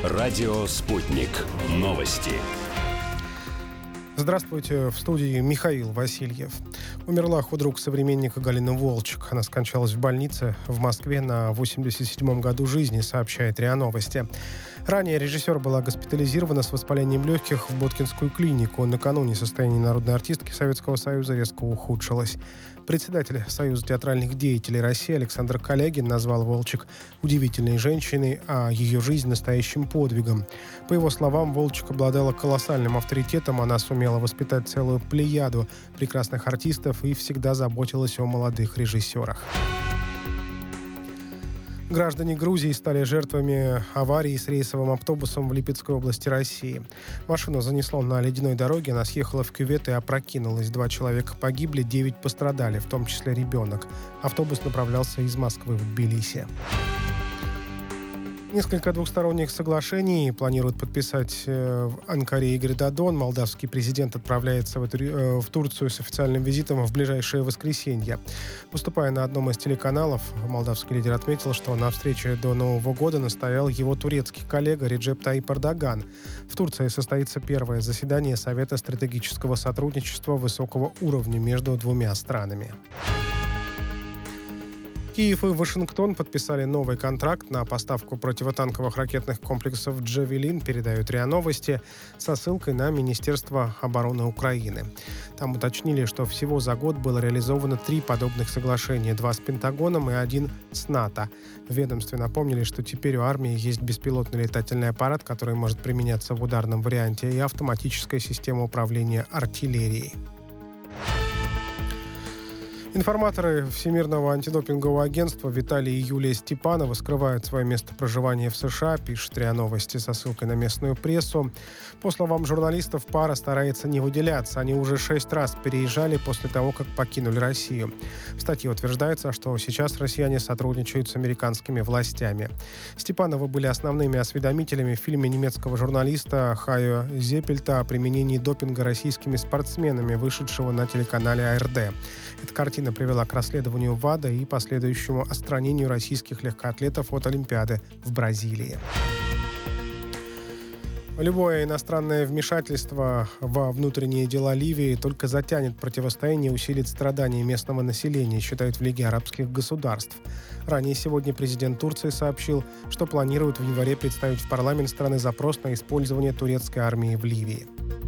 Радио «Спутник». Новости. Здравствуйте, в студии Михаил Васильев. Умерла худрук современника Галина Волчек. Она скончалась в больнице в Москве на 87-м году жизни, сообщает РИА Новости. Ранее режиссер была госпитализирована с воспалением легких в Боткинскую клинику. Накануне состояние народной артистки Советского Союза резко ухудшилось. Председатель Союза театральных деятелей России Александр Калягин назвал Волчек удивительной женщиной, а ее жизнь настоящим подвигом. По его словам, Волчек обладала колоссальным авторитетом, она сумела воспитать целую плеяду прекрасных артистов и всегда заботилась о молодых режиссерах. Граждане Грузии стали жертвами аварии с рейсовым автобусом в Липецкой области России. Машину занесло на ледяной дороге, она съехала в кювет и опрокинулась. 2 человека погибли, 9 пострадали, в том числе ребенок. Автобус направлялся из Москвы в Тбилиси. Несколько двухсторонних соглашений планируют подписать в Анкаре Игорь Додон. Молдавский президент отправляется в Турцию с официальным визитом в ближайшее воскресенье. Выступая на одном из телеканалов, молдавский лидер отметил, что на встрече до Нового года настоял его турецкий коллега Реджеп Таyyip Эрдоган. В Турции состоится первое заседание Совета стратегического сотрудничества высокого уровня между двумя странами. Киев и Вашингтон подписали новый контракт на поставку противотанковых ракетных комплексов «Джавелин», передают РИА Новости, со ссылкой на Министерство обороны Украины. Там уточнили, что всего за год было реализовано 3 подобных соглашения, 2 с Пентагоном и 1 с НАТО. В ведомстве напомнили, что теперь у армии есть беспилотный летательный аппарат, который может применяться в ударном варианте, и автоматическая система управления артиллерией. Информаторы Всемирного антидопингового агентства Виталий и Юлия Степановы скрывают свое место проживания в США, пишет РИА Новости со ссылкой на местную прессу. По словам журналистов, пара старается не выделяться. Они уже 6 раз переезжали после того, как покинули Россию. В статье утверждается, что сейчас россияне сотрудничают с американскими властями. Степановы были основными осведомителями в фильме немецкого журналиста Хайо Зеппельта о применении допинга российскими спортсменами, вышедшего на телеканале АРД. Эта картина привела к расследованию ВАДА и последующему отстранению российских легкоатлетов от Олимпиады в Бразилии. Любое иностранное вмешательство во внутренние дела Ливии только затянет противостояние и усилит страдания местного населения, считают в Лиге арабских государств. Ранее сегодня президент Турции сообщил, что планирует в январе представить в парламент страны запрос на использование турецкой армии в Ливии.